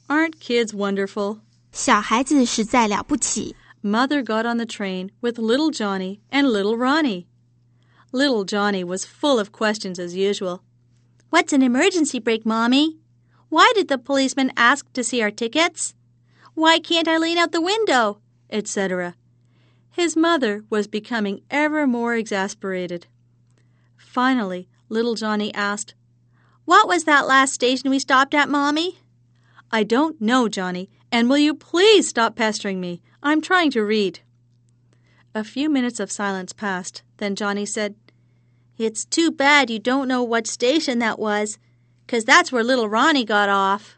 Aren't kids wonderful? 小孩子实在了不起。 Mother got on the train with little Johnny and little Ronnie. Little Johnny was full of questions as usual. What's an emergency brake, Mommy? Why did the policeman ask to see our tickets? Why can't I lean out the window? Etc. His mother was becoming ever more exasperated. Finally, little Johnny asked, What was that last station we stopped at, Mommy? I don't know, Johnny, and will you please stop pestering me? I'm trying to read. A few minutes of silence passed. Then Johnny said, It's too bad you don't know what station that was, 'cause that's where little Ronnie got off.